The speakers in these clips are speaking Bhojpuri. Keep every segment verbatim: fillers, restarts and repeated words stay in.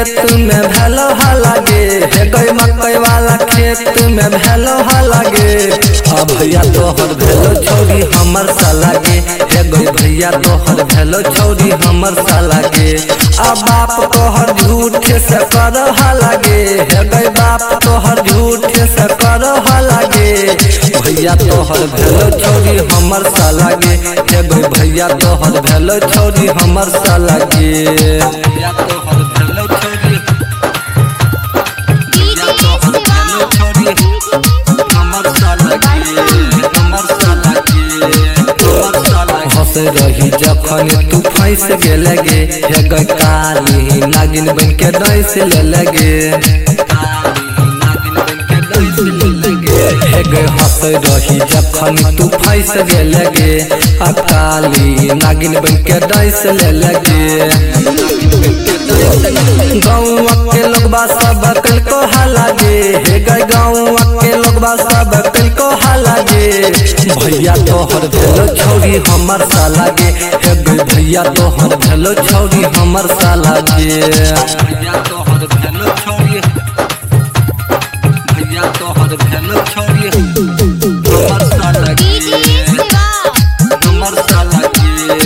खेत में भेलो हलागे हे गई मकई वाला खेत में भेलो हलागे अब भैया तोहर भेलो छौरी हमर सालागे हे गई भैया तोहर भेलो छौरी हमर सालागे अब बाप तोहर झूठे से कर हलागे हे गई बाप तोहर झूठे से कर हलागे भैया तोहर भेलो छौरी हमर सालागे हे गई भैया तोहर भेलो छौरी हमर सालागे भैया तोहर भेलो छौरी भैया तोहर भेलो छौरी हमर सालागे हमर सालागे हमर सालागे हंस रही जखन तू फंस गेले गे हे गई काली नागिन बन के डैस ले लगे हंस रही जखन तू फंस गेले गे अकाली नागिन बन के डैस ले लगे गाँव के लोगबा सब कल को हलागे हे गए गाँव के लोगबा सब कल को हलागे भैया तोहर भेलो छौरी हमर सालागे हे गए भैया तोहर भेलो छौरी हमर सालागे भैया तोहर भेलो छौरी भैया तोहर भेलो छौरी हमर सालागे हमर सालागे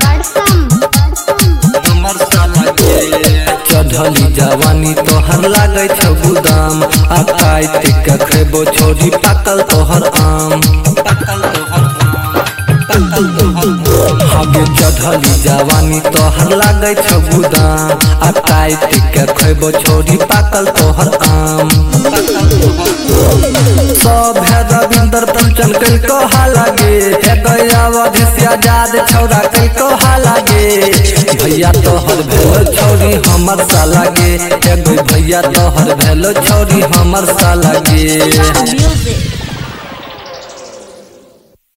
हमर सालागे चढ़ली जवानी तोहर लागे छौ गुदाम आ काट के खेबो छौरी पाकल तोहर आम पाकल तोहर आम पाकल तोहर आगे चढ़ली जवानी तोहर लागे छौ गुदाम आ काट के खेबो छौरी पाकल तोहर आम पाकल तोहर सब है रविंदर पंचन कल को हलागे हे गया अवधि आजाद छौरा कल को हलागे भैया तोहर भेलो छौरी हमर सालागे हे गई भैया तोहर भेलो छौरी हमर सालागे।